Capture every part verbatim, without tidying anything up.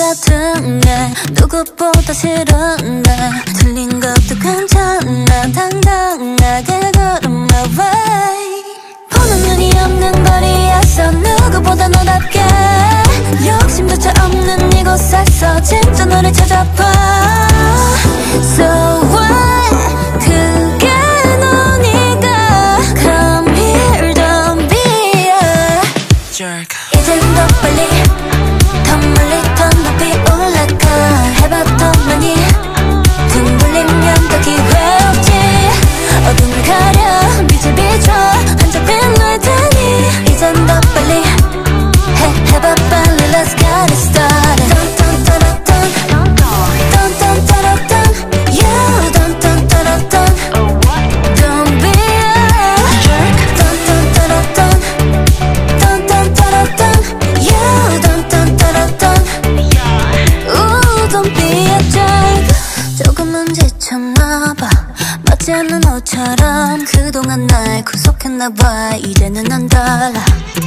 같은 게 누구보다 싫은데 틀린 것도 괜찮아 당당하게 걸은 my way 보는 눈이 없는 거리에서 누구보다 너답게 욕심조차 없는 이곳에서 진짜 너를 찾아봐 So what 그게 너니까 Come here don't be a jerk 이젠 더 빨리 더 멀리 더 높이 올라가 해봐 더 많이 등 돌리면 더 기회 없지 어둠을 가려 빛을 비춰 한잡힌 너의 테니 이젠 더 빨리 해, 해봐 빨리 Let's get it started Dun dun dun dun dun dun dun dun You dun dun dun dun Don't be a jerk Dun dun dun dun dun dun dun dun You dun dun dun dun Ooh don't be a jerk 조금은 지쳤나봐 맞지 않는 옷처럼 그동안 날 구속했나봐 이제는 난 달라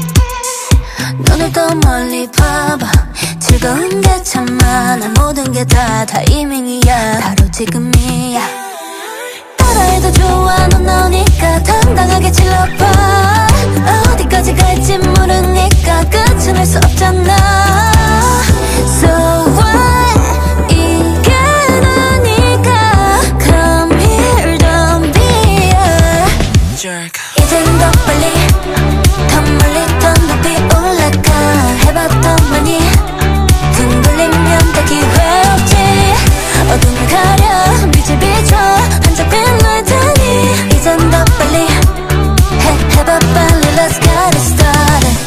눈을 더 멀리 봐봐 즐거운 게 참 많아 모든 게 다 타이밍이야 바로 지금이야 따라해도 좋아 넌 너니까 당당하게 질러봐 어디까지 갈지 모르니까 끝은 할 수 없잖아 So what 이게 너니까 Come here don't be a jerk 이젠 더 빨리 더 멀리 더 높이 올라가 해봐 더 많이 등 돌리면 더 기회 없지 어둠을 가려 빛을 비춰 한잡힌 너의 테니 이젠 더 빨리 해, 해봐 빨리 Let's get it started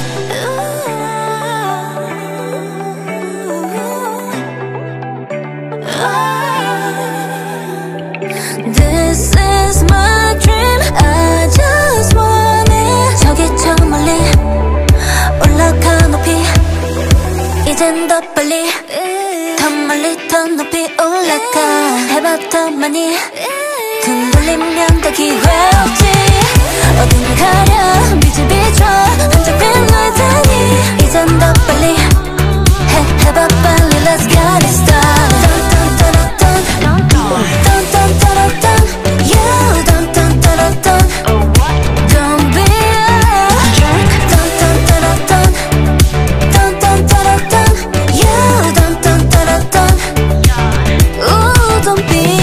This is my dream I just want it 저기 저 멀리 올라가 높이 이젠 더 빨리 더 멀리 더 높이 올라가 해봐 더 많이 등 돌리면 더 기회 없지 어둠을 가려 빛을 비춰 한잡힌 너의 테니 이젠 더 빨리 해, 해봐 빨리 Let's get it started Dun dun dun dun Dun dun dun dun You dun dun dun dun Don't be a jerk Dun dun dun dun Dun dun dun dun You dun dun dun dun Ooh don't be